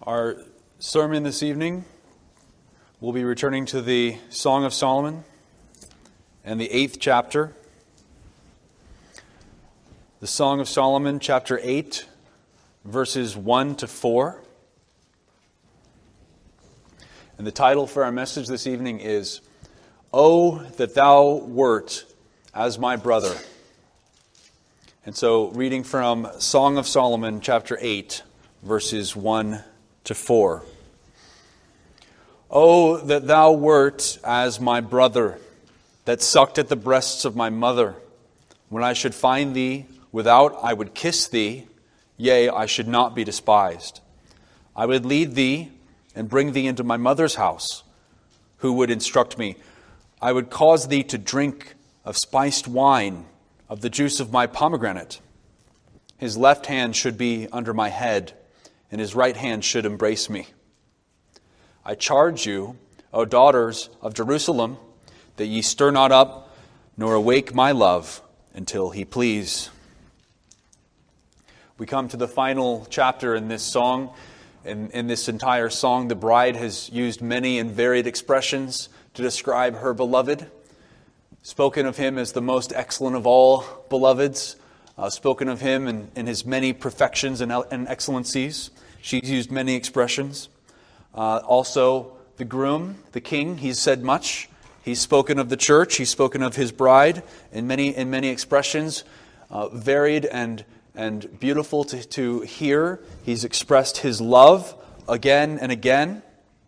Our sermon this evening will be returning to the Song of Solomon and the 8th chapter. The Song of Solomon, chapter 8, verses 1 to 4. And the title for our message this evening is, "Oh, that thou wert as my brother." And so, reading from Song of Solomon, chapter 8, verses 1 to 4. "Oh, that thou wert as my brother, that sucked at the breasts of my mother. When I should find thee, without I would kiss thee, yea, I should not be despised. I would lead thee and bring thee into my mother's house, who would instruct me. I would cause thee to drink of spiced wine, of the juice of my pomegranate. His left hand should be under my head, and his right hand should embrace me. I charge you, O daughters of Jerusalem, that ye stir not up, nor awake my love, until he please." We come to the final chapter in this song. In this entire song, the bride has used many and varied expressions to describe her beloved. Spoken of him as the most excellent of all beloveds. Spoken of him in his many perfections and excellencies. She's used many expressions. Also, the groom, the king, he's said much. He's spoken of the church. He's spoken of his bride in many expressions, varied and beautiful to hear. He's expressed his love again and again.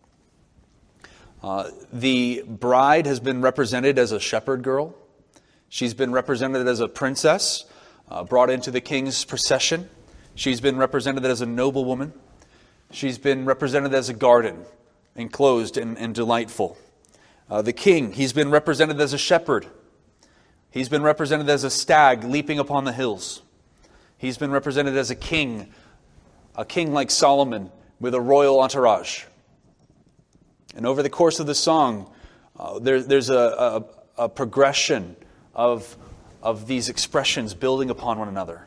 The bride has been represented as a shepherd girl. She's been represented as a princess, brought into the king's procession. She's been represented as a noblewoman. She's been represented as a garden, enclosed and delightful. The king, he's been represented as a shepherd. He's been represented as a stag leaping upon the hills. He's been represented as a king like Solomon with a royal entourage. And over the course of the song, there's a progression of these expressions building upon one another.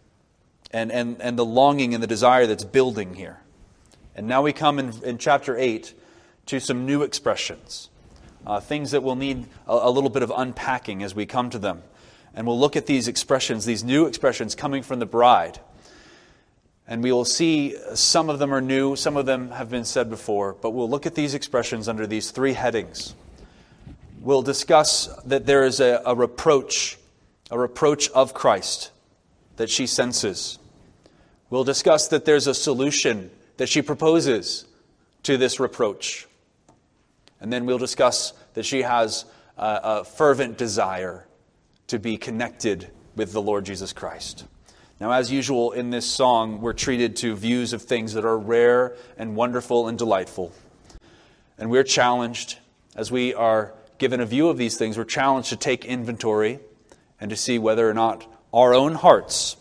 And the longing and the desire that's building here. And now we come in chapter 8 to some new expressions. Things that will need a little bit of unpacking as we come to them. And we'll look at these expressions, these new expressions coming from the bride. And we will see some of them are new, some of them have been said before, but we'll look at these expressions under these three headings. We'll discuss that there is a reproach of Christ that she senses. We'll discuss that there's a solution that she proposes to this reproach. And then we'll discuss that she has a fervent desire to be connected with the Lord Jesus Christ. Now, as usual in this song, we're treated to views of things that are rare and wonderful and delightful. And we're challenged, as we are given a view of these things, we're challenged to take inventory and to see whether or not our own hearts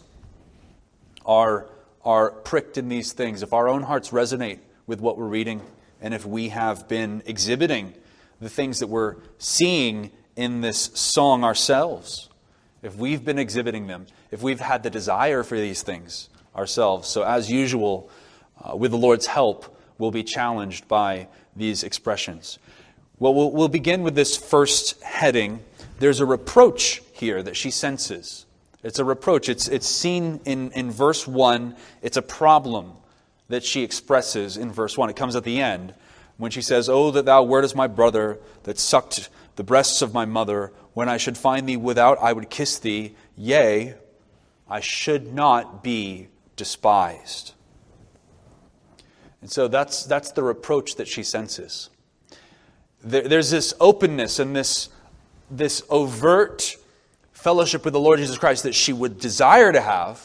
are pricked in these things, if our own hearts resonate with what we're reading, and if we have been exhibiting the things that we're seeing in this song ourselves. If we've been exhibiting them, if we've had the desire for these things ourselves. So as usual, with the Lord's help, we'll be challenged by these expressions. Well, we'll begin with this first heading. There's a reproach here that she senses. It's a reproach. It's seen in verse 1. It's a problem that she expresses in verse 1. It comes at the end when she says, "Oh, that thou wert as my brother, that sucked the breasts of my mother. When I should find thee without, I would kiss thee. Yea, I should not be despised." And so that's the reproach that she senses. There's this openness and this overt fellowship with the Lord Jesus Christ that she would desire to have,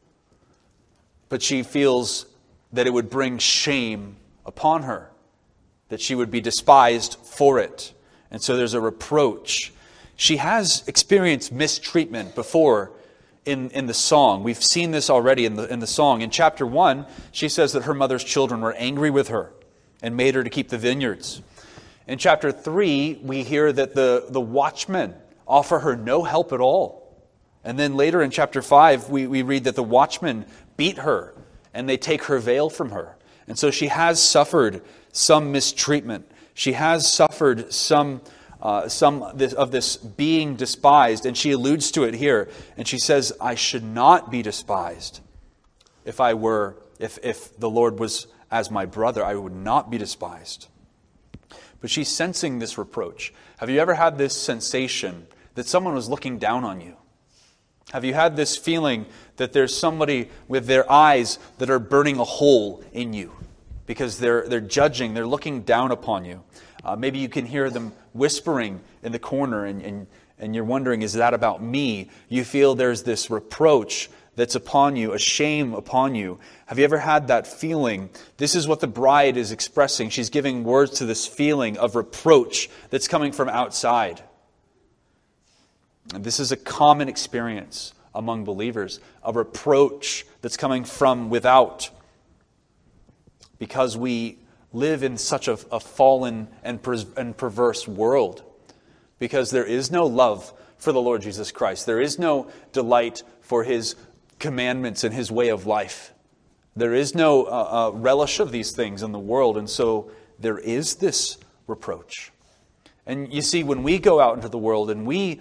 but she feels that it would bring shame upon her, that she would be despised for it. And so there's a reproach. She has experienced mistreatment before in the song. We've seen this already in the song. In chapter 1, she says that her mother's children were angry with her and made her to keep the vineyards. In chapter 3, we hear that the watchmen offer her no help at all. And then later in chapter 5, we read that the watchmen beat her and they take her veil from her. And so she has suffered some mistreatment. She has suffered some of this being despised, and she alludes to it here. And she says, I should not be despised. If the Lord was as my brother, I would not be despised. But she's sensing this reproach. Have you ever had this sensation that someone was looking down on you? Have you had this feeling that there's somebody with their eyes that are burning a hole in you because they're judging, they're looking down upon you? Maybe you can hear them whispering in the corner and you're wondering, is that about me? You feel there's this reproach that's upon you, a shame upon you. Have you ever had that feeling? This is what the bride is expressing. She's giving words to this feeling of reproach that's coming from outside. And this is a common experience among believers, a reproach that's coming from without. Because we live in such a fallen and perverse world. Because there is no love for the Lord Jesus Christ. There is no delight for His commandments and His way of life. There is no relish of these things in the world. And so there is this reproach. And you see, when we go out into the world and we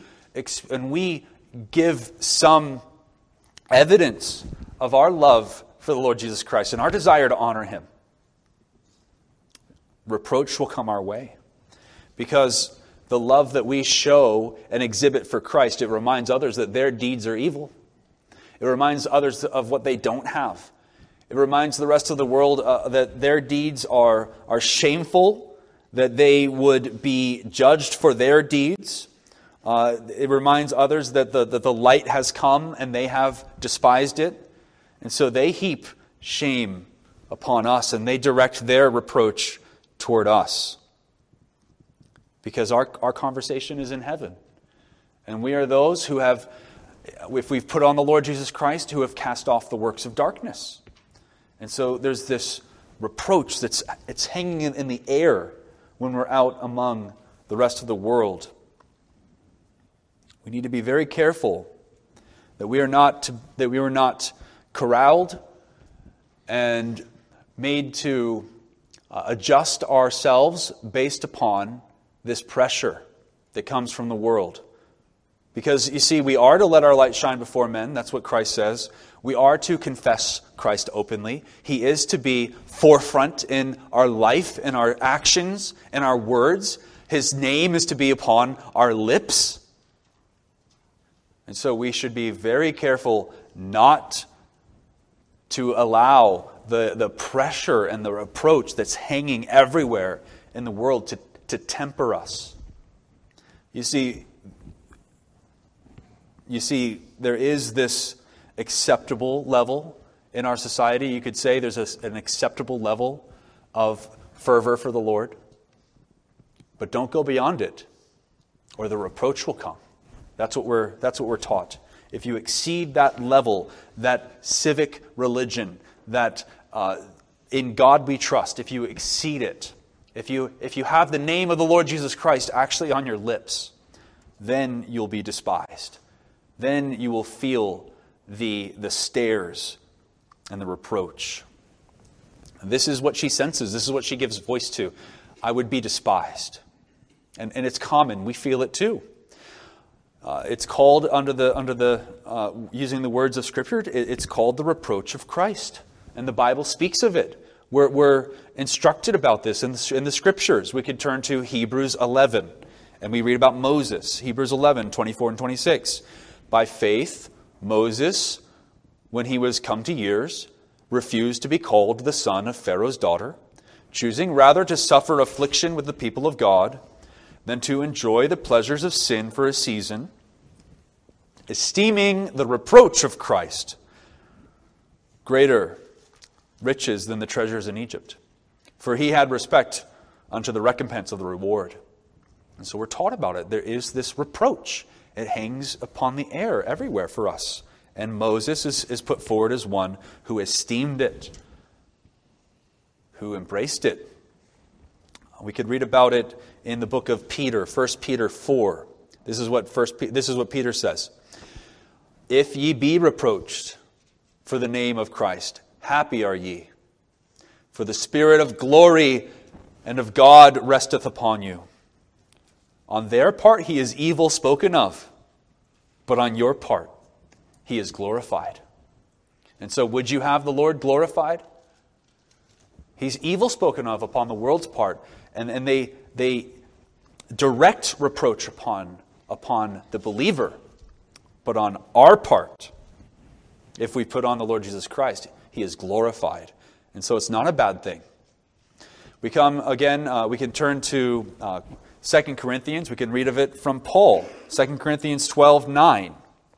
give some evidence of our love for the Lord Jesus Christ and our desire to honor Him, reproach will come our way. Because the love that we show and exhibit for Christ, it reminds others that their deeds are evil. It reminds others of what they don't have. It reminds the rest of the world that their deeds are shameful, that they would be judged for their deeds. It reminds others that the light has come and they have despised it. And so they heap shame upon us and they direct their reproach toward us. Because our conversation is in heaven. And we are those who have, if we've put on the Lord Jesus Christ, who have cast off the works of darkness. And so there's this reproach it's hanging in the air when we're out among the rest of the world. We need to be very careful that we are not corralled and made to adjust ourselves based upon this pressure that comes from the world. Because, you see, we are to let our light shine before men. That's what Christ says. We are to confess Christ openly. He is to be forefront in our life, in our actions, in our words. His name is to be upon our lips. And so we should be very careful not to allow the pressure and the reproach that's hanging everywhere in the world to temper us. You see, there is this acceptable level in our society. You could say there's an acceptable level of fervor for the Lord. But don't go beyond it, or the reproach will come. That's what we're taught. If you exceed that level, that civic religion, that in God we trust, if you exceed it, if you have the name of the Lord Jesus Christ actually on your lips, then you'll be despised. Then you will feel the stares and the reproach. This is what she senses. This is what she gives voice to. I would be despised. And it's common. We feel it too. It's called, under the using the words of Scripture, it's called the reproach of Christ. And the Bible speaks of it. We're instructed about this in the Scriptures. We could turn to Hebrews 11, and we read about Moses. Hebrews 11, 24 and 26. By faith, Moses, when he was come to years, refused to be called the son of Pharaoh's daughter, choosing rather to suffer affliction with the people of God than to enjoy the pleasures of sin for a season, esteeming the reproach of Christ greater riches than the treasures in Egypt. For he had respect unto the recompense of the reward. And so we're taught about it. There is this reproach. It hangs upon the air everywhere for us. And Moses is put forward as one who esteemed it, who embraced it. We could read about it in the book of Peter, 1 Peter 4. This is what Peter says. If ye be reproached for the name of Christ, happy are ye, For the Spirit of glory and of God resteth upon you. On their part he is evil spoken of, but on your part he is glorified. And so would you have the Lord glorified? He's evil spoken of upon the world's part, and they direct reproach upon the believer, but on our part, if we put on the Lord Jesus Christ, he is glorified. And so it's not a bad thing. We come again, we can turn to 2 Corinthians. We can read of it from Paul. 2 Corinthians 12, 9.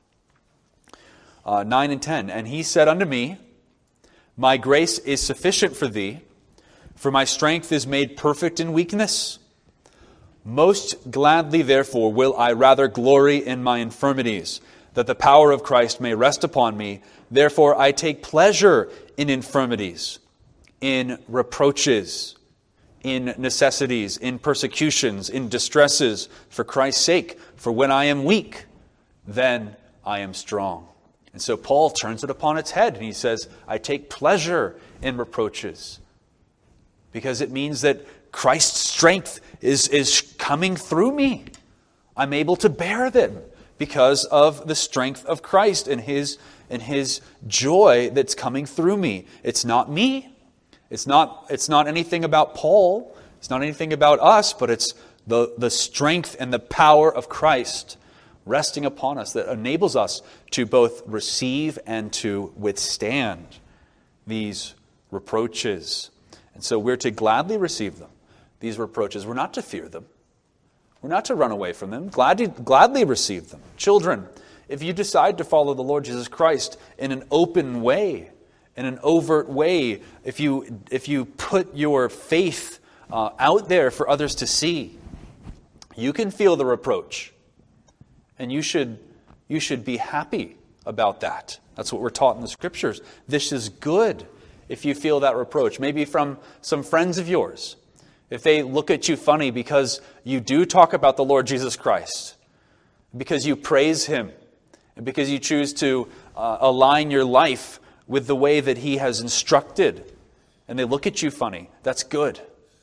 9 and 10. And he said unto me, My grace is sufficient for thee, for my strength is made perfect in weakness. Most gladly, therefore, will I rather glory in my infirmities, that the power of Christ may rest upon me. Therefore I take pleasure in infirmities, in reproaches, in necessities, in persecutions, in distresses, for Christ's sake. For when I am weak, then I am strong. And so Paul turns it upon its head, and he says, I take pleasure in reproaches, because it means that Christ's strength is coming through me. I'm able to bear them because of the strength of Christ and His joy that's coming through me. It's not me. It's not anything about Paul. It's not anything about us, but it's the strength and the power of Christ resting upon us that enables us to both receive and to withstand these reproaches. And so we're to gladly receive them, these reproaches. We're not to fear them. We're not to run away from them. Gladly receive them. Children, if you decide to follow the Lord Jesus Christ in an open way, in an overt way, if you put your faith out there for others to see, you can feel the reproach. And you should be happy about that. That's what we're taught in the Scriptures. This is good if you feel that reproach. Maybe from some friends of yours. If they look at you funny because you do talk about the Lord Jesus Christ, because you praise Him, and because you choose to align your life with the way that He has instructed, and they look at you funny, that's good.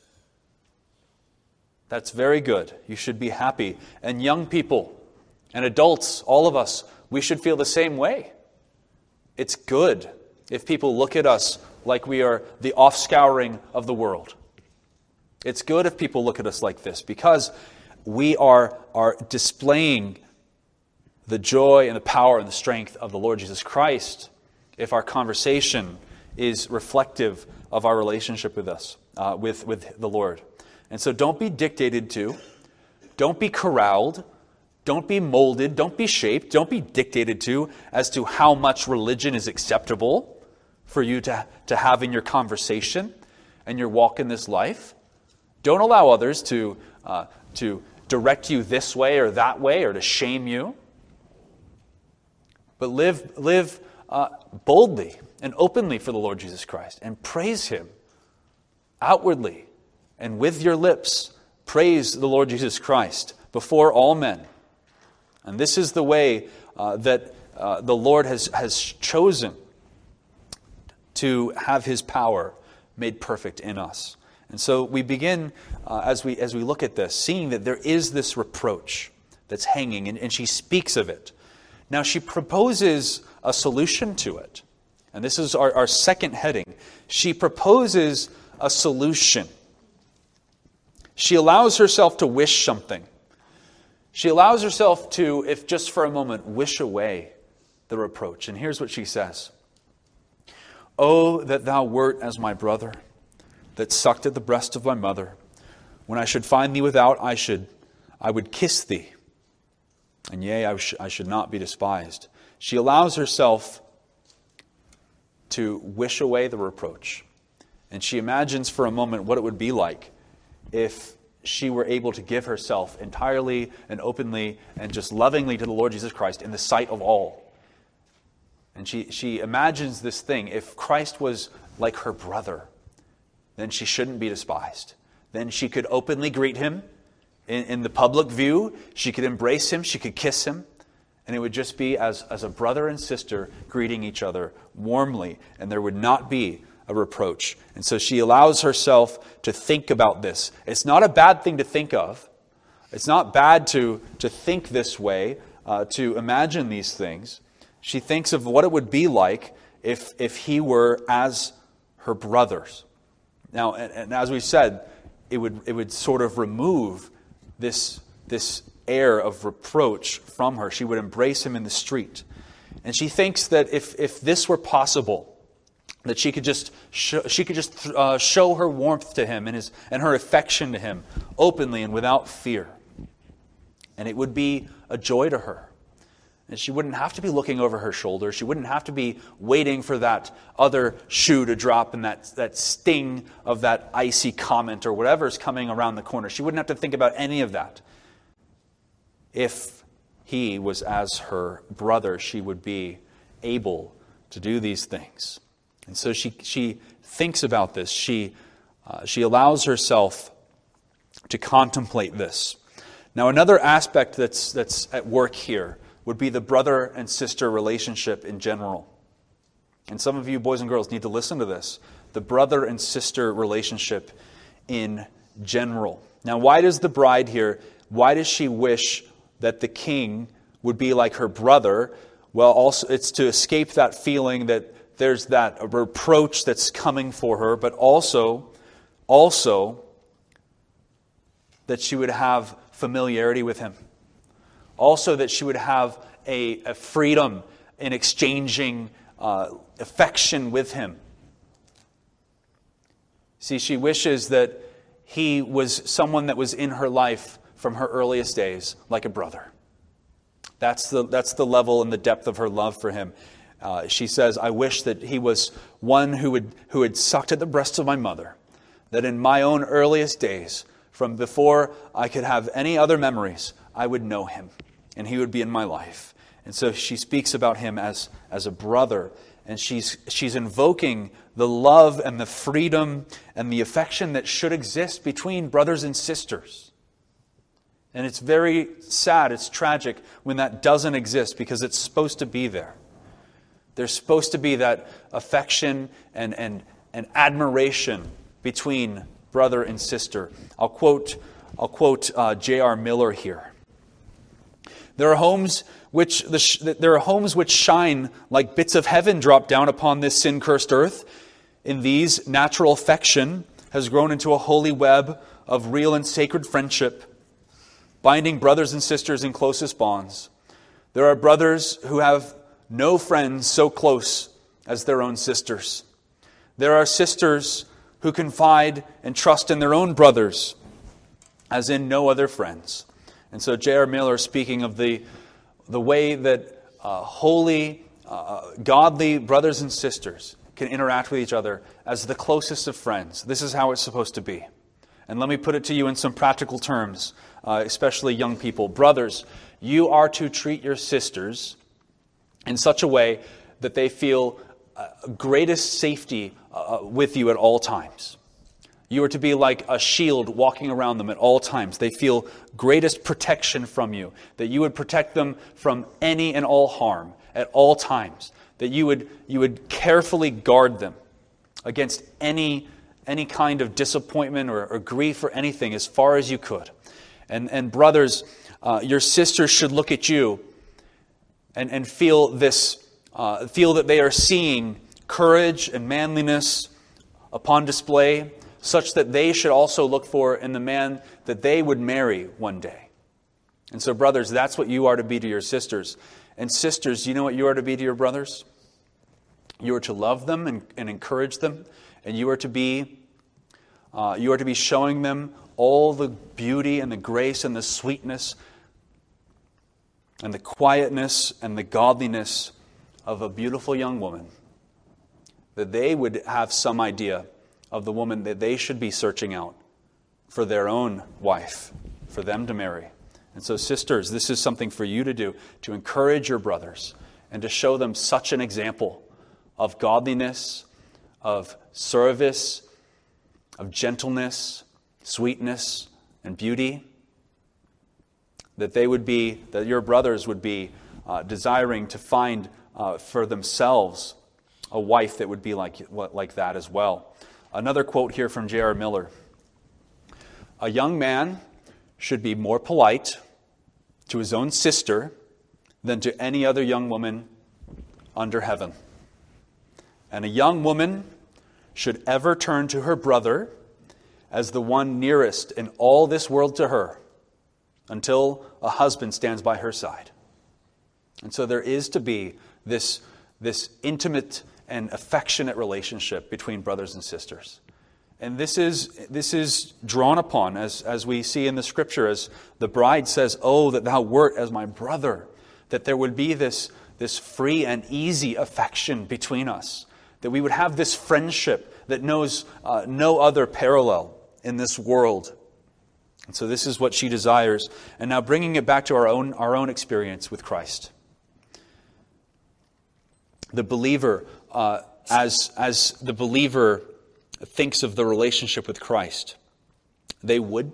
That's very good. You should be happy. And young people and adults, all of us, we should feel the same way. It's good if people look at us like we are the offscouring of the world. It's good if people look at us like this, because we are displaying the joy and the power and the strength of the Lord Jesus Christ if our conversation is reflective of our relationship with us, with the Lord. And so don't be dictated to, don't be corralled, don't be molded, don't be shaped, don't be dictated to as to how much religion is acceptable for you to have in your conversation and your walk in this life. Don't allow others to direct you this way or that way or to shame you. But live boldly and openly for the Lord Jesus Christ and praise Him outwardly and with your lips. Praise the Lord Jesus Christ before all men. And this is the way that the Lord has chosen to have His power made perfect in us. And so we begin, as we look at this, seeing that there is this reproach that's hanging, and she speaks of it. Now she proposes a solution to it. And this is our second heading. She proposes a solution. She allows herself to wish something. She allows herself to, if just for a moment, wish away the reproach. And here's what she says. Oh, that thou wert as my brother, that sucked at the breast of my mother. When I should find thee without, I would kiss thee. And yea, I should not be despised. She allows herself to wish away the reproach. And she imagines for a moment what it would be like if she were able to give herself entirely and openly and just lovingly to the Lord Jesus Christ in the sight of all. And she imagines this thing. If Christ was like her brother, then she shouldn't be despised. Then she could openly greet Him in the public view. She could embrace Him. She could kiss Him. And it would just be as a brother and sister greeting each other warmly. And there would not be a reproach. And so she allows herself to think about this. It's not a bad thing to think of. It's not bad to think this way, to imagine these things. She thinks of what it would be like if he were as her brothers. Now, and as we said, it would sort of remove this air of reproach from her. She would embrace him in the street. And she thinks that if this were possible, that she could just show her warmth to him and her affection to him openly and without fear. And it would be a joy to her. And she wouldn't have to be looking over her shoulder. She wouldn't have to be waiting for that other shoe to drop and that sting of that icy comment or whatever's coming around the corner. She wouldn't have to think about any of that. If he was as her brother, she would be able to do these things. And so she thinks about this. She allows herself to contemplate this. Now, another aspect that's at work here would be the brother and sister relationship in general. And some of you boys and girls need to listen to this. The brother and sister relationship in general. Now, why does the bride here, why does she wish that the king would be like her brother? Well, also it's to escape that feeling that there's that reproach that's coming for her, but also that she would have familiarity with him. Also that she would have a freedom in exchanging affection with him. See, she wishes that he was someone that was in her life from her earliest days, like a brother. That's the level and the depth of her love for him. She says, I wish that he was one who had sucked at the breast of my mother, that in my own earliest days, from before I could have any other memories, I would know him, and he would be in my life. And so she speaks about him as a brother, and she's invoking the love and the freedom and the affection that should exist between brothers and sisters. And it's very sad, it's tragic when that doesn't exist, because it's supposed to be there. There's supposed to be that affection and admiration between brother and sister. I'll quote J.R. Miller here. There are homes which shine like bits of heaven drop down upon this sin-cursed earth. In these, natural affection has grown into a holy web of real and sacred friendship, binding brothers and sisters in closest bonds. There are brothers who have no friends so close as their own sisters. There are sisters who confide and trust in their own brothers as in no other friends. And so J.R. Miller, speaking of the way that holy, godly brothers and sisters can interact with each other as the closest of friends. This is how it's supposed to be. And let me put it to you in some practical terms, especially young people. Brothers, you are to treat your sisters in such a way that they feel greatest safety with you at all times. You are to be like a shield walking around them at all times. They feel greatest protection from you, that you would protect them from any and all harm at all times, that you would carefully guard them against any kind of disappointment or grief or anything as far as you could. And brothers, your sisters should look at you and feel that they are seeing courage and manliness upon display, such that they should also look for in the man that they would marry one day. And so, brothers, that's what you are to be to your sisters. And sisters, you know what you are to be to your brothers? You are to love them and encourage them, and you are to be showing them all the beauty and the grace and the sweetness and the quietness and the godliness of a beautiful young woman, that they would have some idea of the woman that they should be searching out for their own wife, for them to marry. And so, sisters, this is something for you to do, to encourage your brothers and to show them such an example of godliness, of service, of gentleness, sweetness, and beauty, that your brothers would be desiring to find for themselves a wife that would be like that as well. Another quote here from J.R. Miller. A young man should be more polite to his own sister than to any other young woman under heaven. And a young woman should ever turn to her brother as the one nearest in all this world to her until a husband stands by her side. And so there is to be this intimate and affectionate relationship between brothers and sisters. And this is drawn upon, as we see in the Scripture, as the bride says, "Oh, that thou wert as my brother," that there would be this free and easy affection between us, that we would have this friendship that knows no other parallel in this world. And so this is what she desires. And now bringing it back to our own experience with Christ. The believer, as the believer thinks of the relationship with Christ, they would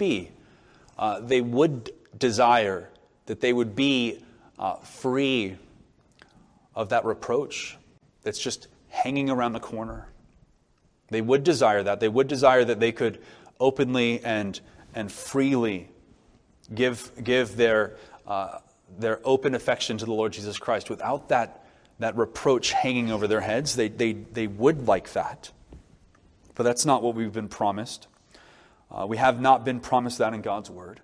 desire that they would be free of that reproach that's just hanging around the corner. They would desire that. They would desire that they could openly and freely give their open affection to the Lord Jesus Christ without that reproach hanging over their heads. They would like that. But that's not what we've been promised. We have not been promised that in God's Word.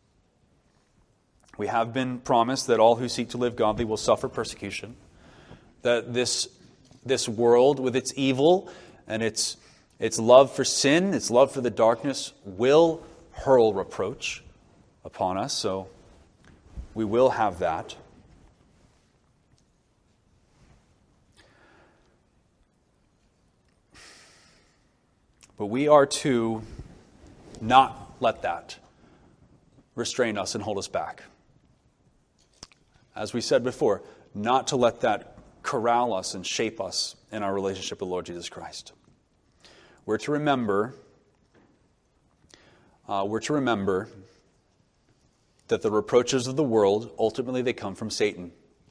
We have been promised that all who seek to live godly will suffer persecution. That this world with its evil and its love for sin, its love for the darkness, will hurl reproach upon us. So we will have that. But we are to not let that restrain us and hold us back. As we said before, not to let that corral us and shape us in our relationship with the Lord Jesus Christ. We're to remember that the reproaches of the world, ultimately they come from Satan.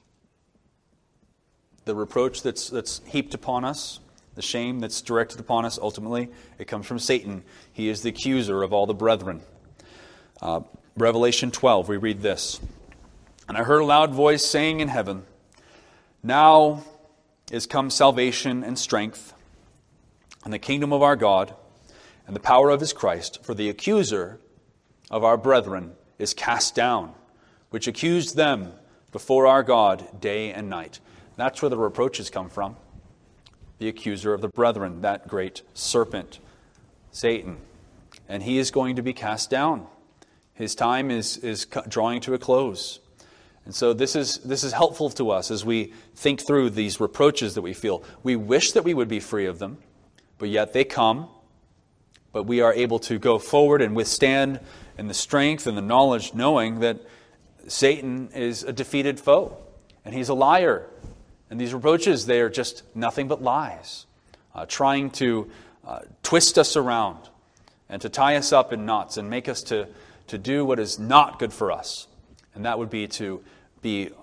The reproach that's heaped upon us, the shame that's directed upon us, ultimately, it comes from Satan. He is the accuser of all the brethren. Revelation 12, we read this. And I heard a loud voice saying in heaven, "Now is come salvation and strength, and the kingdom of our God, and the power of his Christ, for the accuser of our brethren is cast down, which accused them before our God day and night." That's where the reproaches come from. The accuser of the brethren, that great serpent, Satan. And he is going to be cast down. His time is drawing to a close. And so this is helpful to us as we think through these reproaches that we feel. We wish that we would be free of them, but yet they come. But we are able to go forward and withstand in the strength and the knowledge, knowing that Satan is a defeated foe, and he's a liar. And these reproaches, they are just nothing but lies, trying to twist us around and to tie us up in knots and make us to do what is not good for us. And that would be to be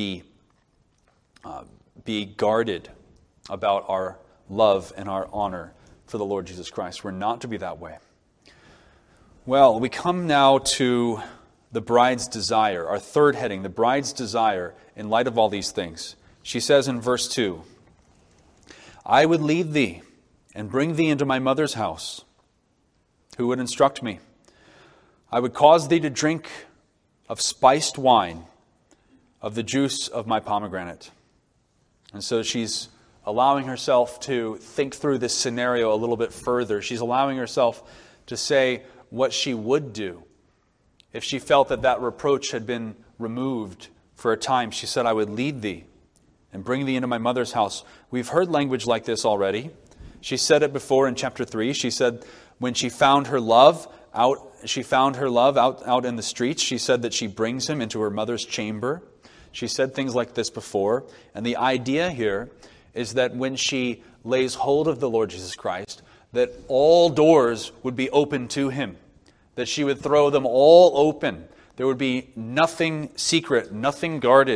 guarded about our love and our honor for the Lord Jesus Christ. We're not to be that way. Well, we come now to the bride's desire, our third heading, the bride's desire in light of all these things. She says in verse 2, "I would lead thee and bring thee into my mother's house. Who would instruct me? I would cause thee to drink of spiced wine, of the juice of my pomegranate." And so she's allowing herself to think through this scenario a little bit further. She's allowing herself to say what she would do if she felt that reproach had been removed for a time. She said, "I would lead thee and bring thee into my mother's house." We've heard language like this already. She said it before in chapter 3. She said when she found her love out in the streets, she said that she brings him into her mother's chamber. She said things like this before. And the idea here is that when she lays hold of the Lord Jesus Christ, that all doors would be open to him, that she would throw them all open. There would be nothing secret, nothing guarded,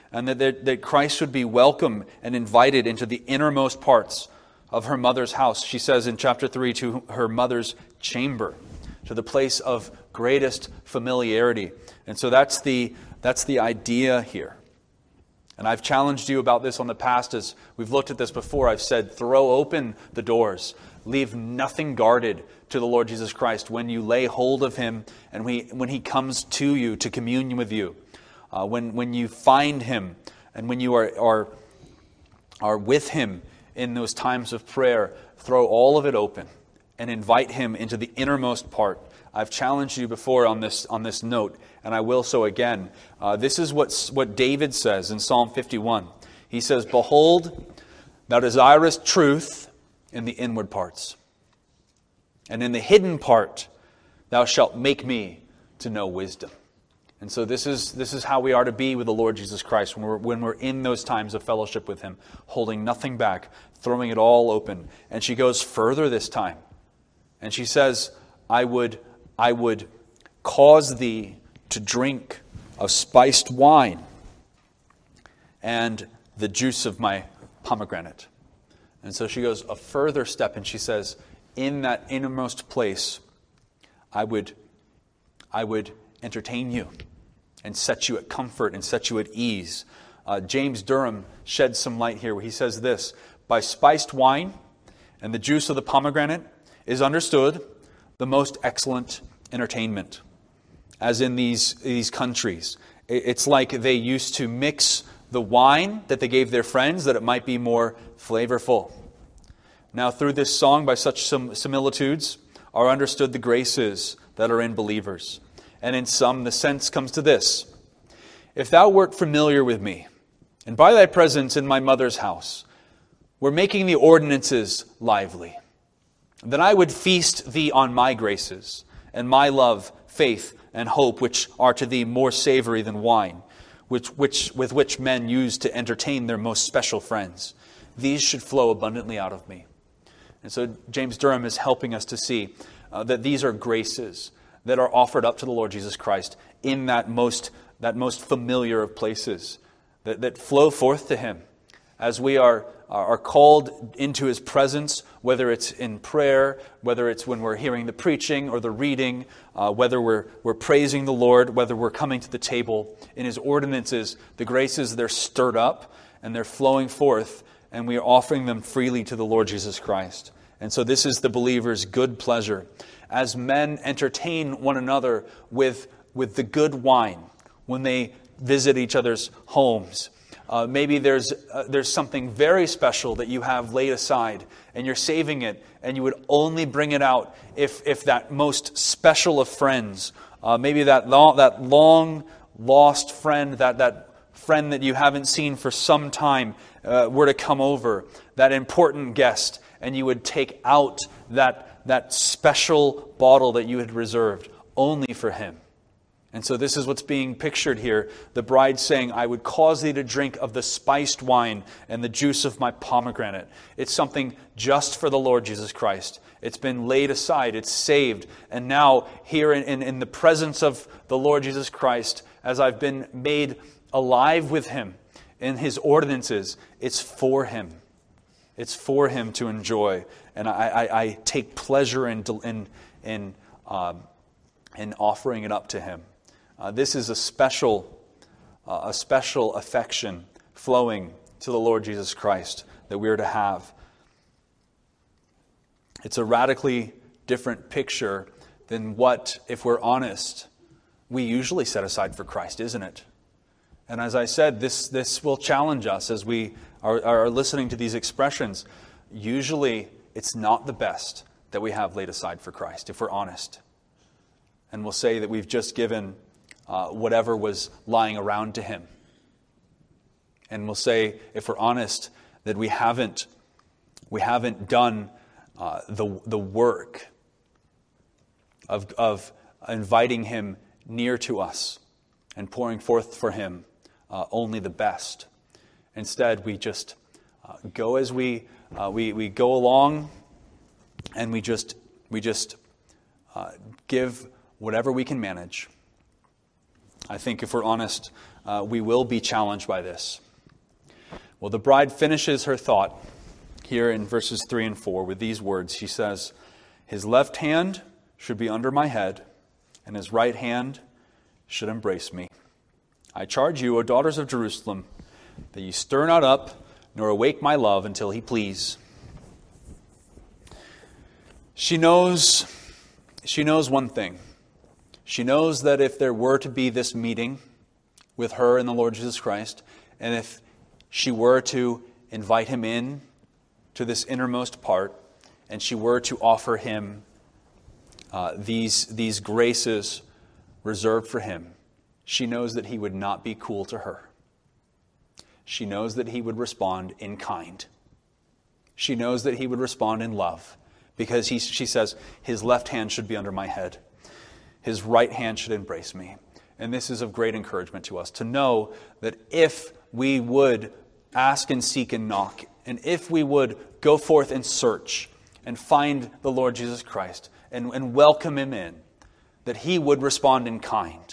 and that Christ would be welcome and invited into the innermost parts of her mother's house. She says in chapter 3, to her mother's chamber, to the place of greatest familiarity. And so that's the idea here. And I've challenged you about this on the past as we've looked at this before. I've said, throw open the doors. Leave nothing guarded to the Lord Jesus Christ when you lay hold of Him and when He comes to you to communion with you. When you find Him and when you are with Him in those times of prayer, throw all of it open and invite Him into the innermost part. I've challenged you before on this note, and I will so again. This is what David says in Psalm 51. He says, "Behold, thou desirest truth in the inward parts, and in the hidden part thou shalt make me to know wisdom." And so this is how we are to be with the Lord Jesus Christ when we're in those times of fellowship with Him, holding nothing back, throwing it all open. And she goes further this time, and she says, I would cause thee to drink of spiced wine and the juice of my pomegranate. And so she goes a further step and she says, in that innermost place, I would entertain you and set you at comfort and set you at ease. James Durham sheds some light here where he says this: by spiced wine and the juice of the pomegranate is understood the most excellent entertainment. As in these countries, it's like they used to mix the wine that they gave their friends that it might be more flavorful. Now through this song, by such similitudes, are understood the graces that are in believers. And in some, the sense comes to this: if thou wert familiar with me, and by thy presence in my mother's house were making the ordinances lively, then I would feast thee on my graces, and my love, faith, and hope, which are to thee more savory than wine, with which men use to entertain their most special friends. These should flow abundantly out of me. And so James Durham is helping us to see that these are graces that are offered up to the Lord Jesus Christ in that most familiar of places, that flow forth to Him as we are called into His presence, whether it's in prayer, whether it's when we're hearing the preaching or the reading, whether we're praising the Lord, whether we're coming to the table. In His ordinances, the graces, they're stirred up and they're flowing forth, and we are offering them freely to the Lord Jesus Christ. And so this is the believer's good pleasure. As men entertain one another with the good wine when they visit each other's homes. Maybe there's something very special that you have laid aside and you're saving it, and you would only bring it out if that most special of friends, maybe that long lost friend, that friend that you haven't seen for some time, were to come over, that important guest, and you would take out that special bottle that you had reserved only for him. And so this is what's being pictured here. The bride saying, I would cause thee to drink of the spiced wine and the juice of my pomegranate. It's something just for the Lord Jesus Christ. It's been laid aside. It's saved. And now here in the presence of the Lord Jesus Christ, as I've been made alive with Him in His ordinances, it's for Him. It's for Him to enjoy. And I take pleasure in offering it up to Him. This is a special affection flowing to the Lord Jesus Christ that we are to have. It's a radically different picture than what, if we're honest, we usually set aside for Christ, isn't it? And as I said, this will challenge us as we are listening to these expressions. Usually, it's not the best that we have laid aside for Christ, if we're honest. And we'll say that we've just given whatever was lying around to Him. And we'll say, if we're honest, that we haven't done the work of inviting Him near to us and pouring forth for Him only the best. Instead, we just go as we go along, and we just give whatever we can manage. I think if we're honest, we will be challenged by this. Well, the bride finishes her thought here in verses 3 and 4 with these words. She says, "His left hand should be under my head, and his right hand should embrace me. I charge you, O daughters of Jerusalem, that you stir not up, nor awake my love until he please." She knows one thing. She knows that if there were to be this meeting with her and the Lord Jesus Christ, and if she were to invite him in to this innermost part, and she were to offer him these graces reserved for him, she knows that he would not be cool to her. She knows that he would respond in kind. She knows that he would respond in love, because she says, "His left hand should be under my head. His right hand should embrace me." And this is of great encouragement to us, to know that if we would ask and seek and knock, and if we would go forth and search and find the Lord Jesus Christ and welcome him in, that he would respond in kind.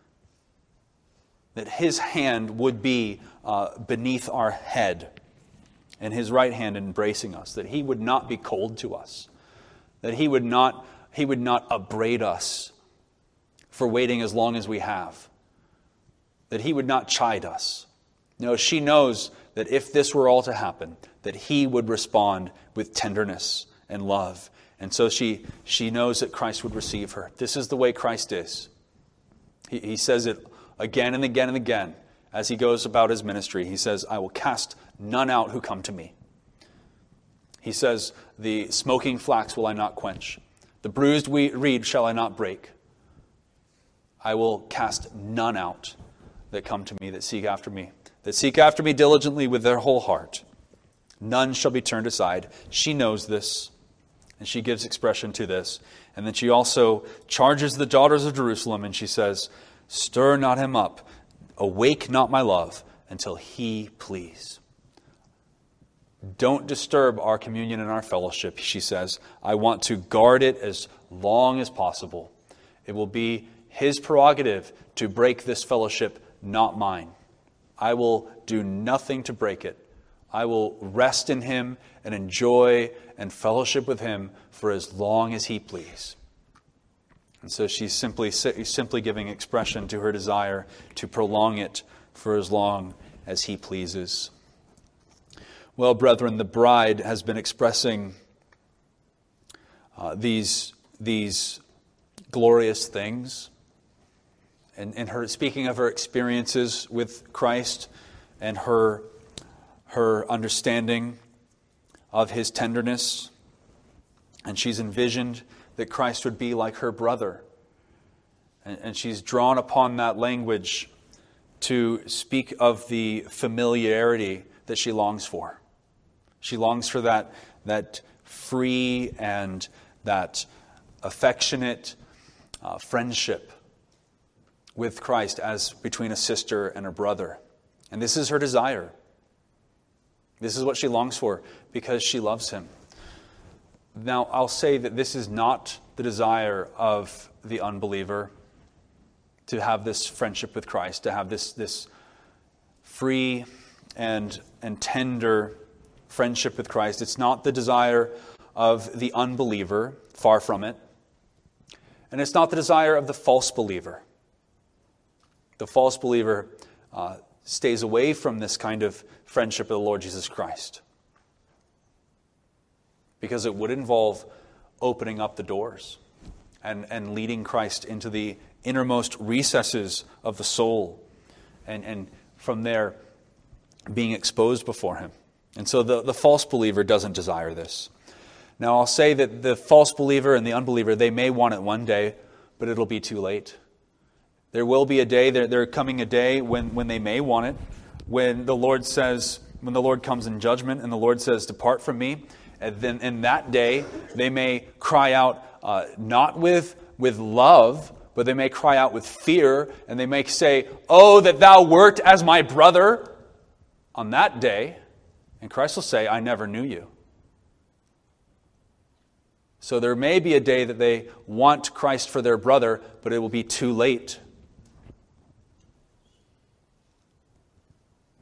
That his hand would be beneath our head and his right hand embracing us. That he would not be cold to us. That he would not upbraid us for waiting as long as we have. That he would not chide us. No, she knows that if this were all to happen, that he would respond with tenderness and love. And so she knows that Christ would receive her. This is the way Christ is. He says it again and again and again as he goes about his ministry. He says, "I will cast none out who come to me." He says, "The smoking flax will I not quench. The bruised reed shall I not break. I will cast none out that come to me, that seek after me. That seek after me diligently with their whole heart. None shall be turned aside." She knows this, and she gives expression to this. And then she also charges the daughters of Jerusalem, and she says, "Stir not him up, awake not my love, until he please." Don't disturb our communion and our fellowship, she says. I want to guard it as long as possible. It will be his prerogative to break this fellowship, not mine. I will do nothing to break it. I will rest in him and enjoy and fellowship with him for as long as he please. And so she's simply giving expression to her desire to prolong it for as long as he pleases. Well, brethren, the bride has been expressing these glorious things, and her speaking of her experiences with Christ and her understanding of his tenderness. And she's envisioned that Christ would be like her brother. And she's drawn upon that language to speak of the familiarity that she longs for. She longs for that free and that affectionate friendship with Christ as between a sister and a brother. And this is her desire. This is what she longs for because she loves him. Now, I'll say that this is not the desire of the unbeliever to have this friendship with Christ, to have this free and tender friendship with Christ. It's not the desire of the unbeliever, far from it. And it's not the desire of the false believer. The false believer stays away from this kind of friendship of the Lord Jesus Christ, because it would involve opening up the doors and leading Christ into the innermost recesses of the soul, and from there being exposed before him. And so the false believer doesn't desire this. Now, I'll say that the false believer and the unbeliever, they may want it one day, but it'll be too late. There will be a day, there coming a day when they may want it, when the Lord comes in judgment and the Lord says, "Depart from me." And then in that day, they may cry out, not with love, but they may cry out with fear, and they may say, "Oh, that thou wert as my brother." On that day, and Christ will say, "I never knew you." So there may be a day that they want Christ for their brother, but it will be too late.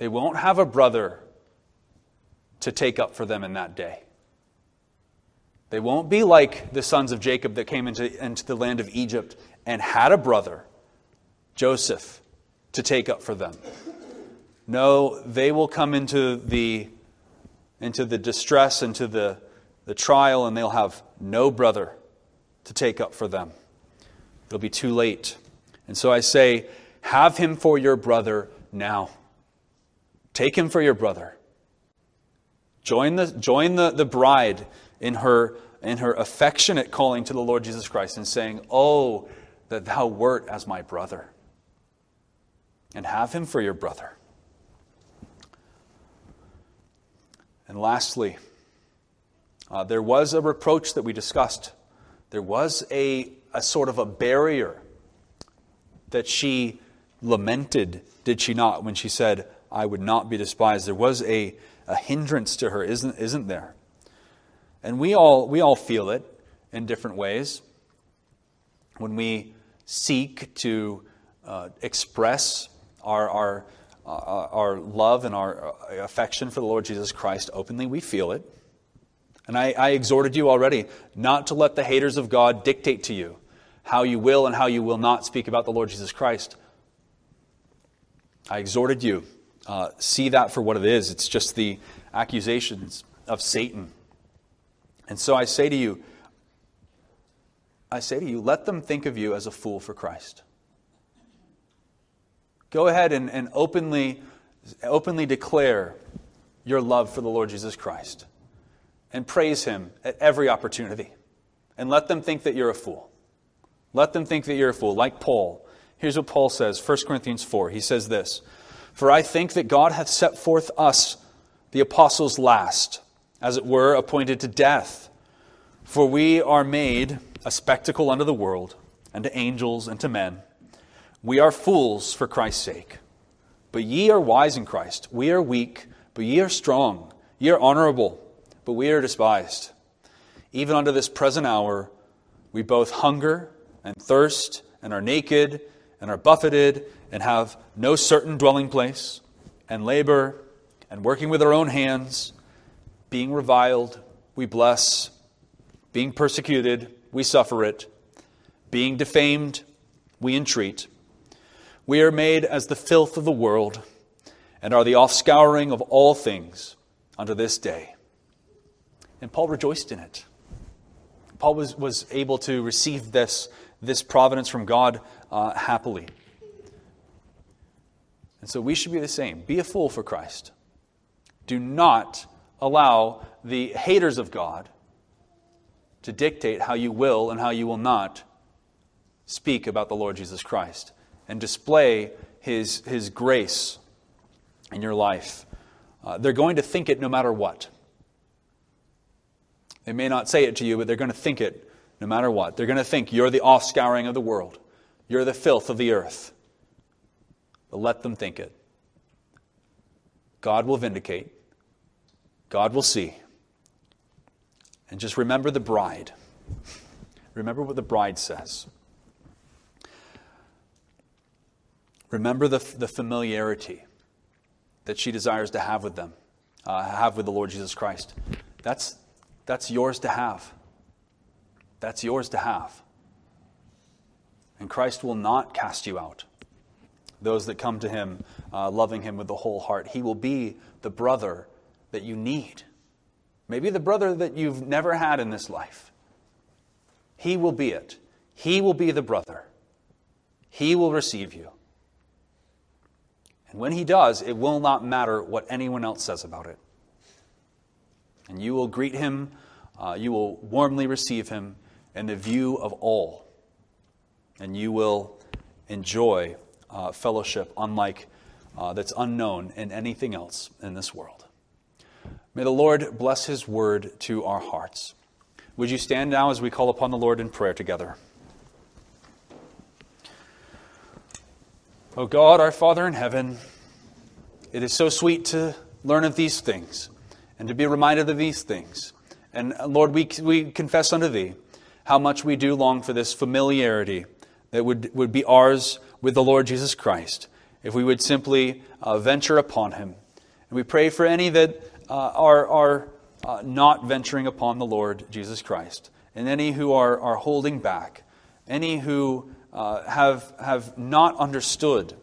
They won't have a brother to take up for them in that day. They won't be like the sons of Jacob that came into the land of Egypt and had a brother, Joseph, to take up for them. No, they will come into the distress, into the trial, and they'll have no brother to take up for them. It'll be too late. And so I say, have him for your brother now. Take him for your brother. Join the bride in her affectionate calling to the Lord Jesus Christ and saying, "Oh, that thou wert as my brother." And have him for your brother. And lastly, there was a reproach that we discussed. There was a sort of a barrier that she lamented, did she not, when she said, "I would not be despised." There was a hindrance to her, isn't there? And we all feel it in different ways. When we seek to express our love and our affection for the Lord Jesus Christ openly, we feel it. And I exhorted you already not to let the haters of God dictate to you how you will and how you will not speak about the Lord Jesus Christ. I exhorted you, see that for what it is. It's just the accusations of Satan. And so I say to you, let them think of you as a fool for Christ. Go ahead and openly declare your love for the Lord Jesus Christ. And praise him at every opportunity. And let them think that you're a fool. Let them think that you're a fool. Like Paul. Here's what Paul says, 1 Corinthians 4. He says this, "For I think that God hath set forth us, the apostles last, as it were, appointed to death. For we are made a spectacle unto the world, and to angels, and to men. We are fools for Christ's sake. But ye are wise in Christ. We are weak, but ye are strong. Ye are honorable, but we are despised. Even unto this present hour, we both hunger and thirst, and are naked, and are buffeted, and have no certain dwelling place, and labor, and working with our own hands, being reviled, we bless, being persecuted, we suffer it, being defamed, we entreat. We are made as the filth of the world, and are the offscouring of all things unto this day." And Paul rejoiced in it. Paul was able to receive this providence from God happily. And so we should be the same. Be a fool for Christ. Do not allow the haters of God to dictate how you will and how you will not speak about the Lord Jesus Christ and display His grace in your life. They're going to think it no matter what. They may not say it to you, but they're going to think it no matter what. They're going to think you're the offscouring of the world. You're the filth of the earth. But let them think it. God will vindicate. God will see. And just remember the bride. Remember what the bride says. Remember the familiarity that she desires to have with them, have with the Lord Jesus Christ. That's yours to have. That's yours to have. And Christ will not cast you out. Those that come to Him, loving Him with the whole heart. He will be the brother that you need. Maybe the brother that you've never had in this life. He will be it. He will be the brother. He will receive you. And when He does, it will not matter what anyone else says about it. And you will greet Him, you will warmly receive Him in the view of all. And you will enjoy fellowship unlike that's unknown in anything else in this world. May the Lord bless His word to our hearts. Would you stand now as we call upon the Lord in prayer together? O God, our Father in heaven, it is so sweet to learn of these things and to be reminded of these things. And Lord, we confess unto Thee how much we do long for this familiarity that would be ours with the Lord Jesus Christ. if we would simply venture upon him. And we pray for any that are not venturing upon the Lord Jesus Christ, and any who are holding back, any who have not understood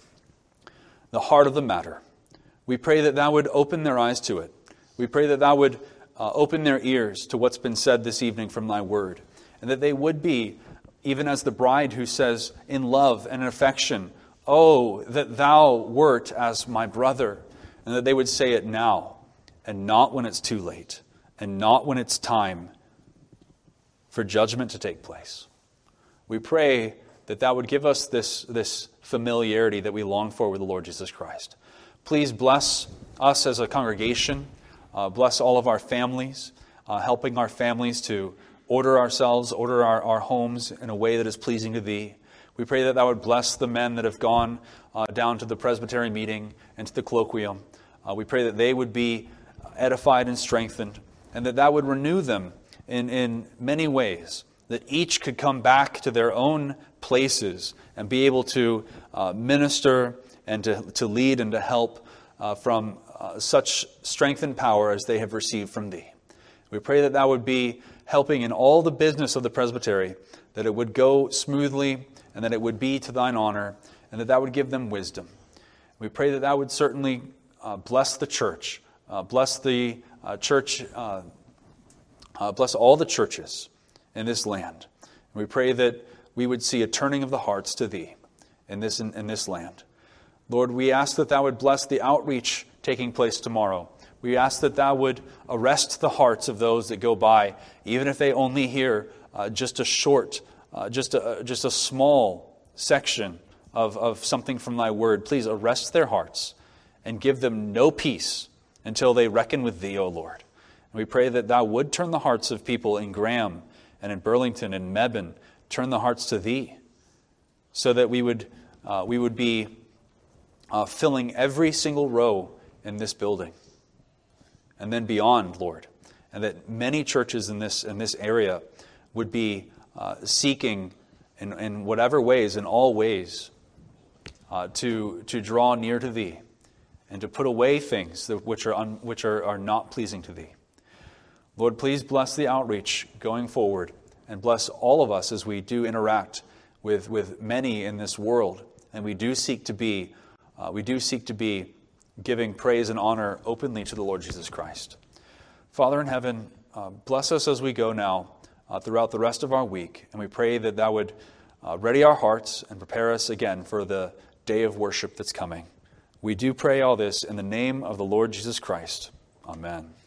the heart of the matter. We pray that thou would open their eyes to it. We pray that thou would open their ears to what's been said this evening from thy word, and that they would be, even as the bride who says in love and in affection, "Oh, that thou wert as my brother," and that they would say it now, and not when it's too late, and not when it's time for judgment to take place. We pray that thou would give us this familiarity that we long for with the Lord Jesus Christ. Please bless us as a congregation. Bless all of our families, helping our families to order ourselves, order our homes in a way that is pleasing to thee. We pray that thou would bless the men that have gone down to the presbytery meeting and to the colloquium. We pray that they would be edified and strengthened, and that thou would renew them in many ways, that each could come back to their own places and be able to minister and to lead and to help from such strength and power as they have received from thee. We pray that thou would be helping in all the business of the presbytery, that it would go smoothly and that it would be to thine honor, and that thou would give them wisdom. We pray that thou would certainly bless the church, bless the church, bless all the churches in this land. And we pray that we would see a turning of the hearts to thee in this land. Lord, we ask that thou would bless the outreach taking place tomorrow. We ask that thou would arrest the hearts of those that go by, even if they only hear just a short, just a small section of something from thy word. Please arrest their hearts and give them no peace until they reckon with thee, O Lord. And we pray that thou would turn the hearts of people in Graham and in Burlington and Mebane, turn the hearts to thee, so that we would be filling every single row in this building, and then beyond, Lord, and that many churches in this area would be seeking in whatever ways, in all ways, to draw near to thee and to put away things which are not pleasing to thee. Lord, please bless the outreach going forward, and bless all of us as we do interact with many in this world, and we do seek to be giving praise and honor openly to the Lord Jesus Christ. Father in heaven, bless us as we go now throughout the rest of our week, and we pray that thou would ready our hearts and prepare us again for the day of worship that's coming. We do pray all this in the name of the Lord Jesus Christ. Amen.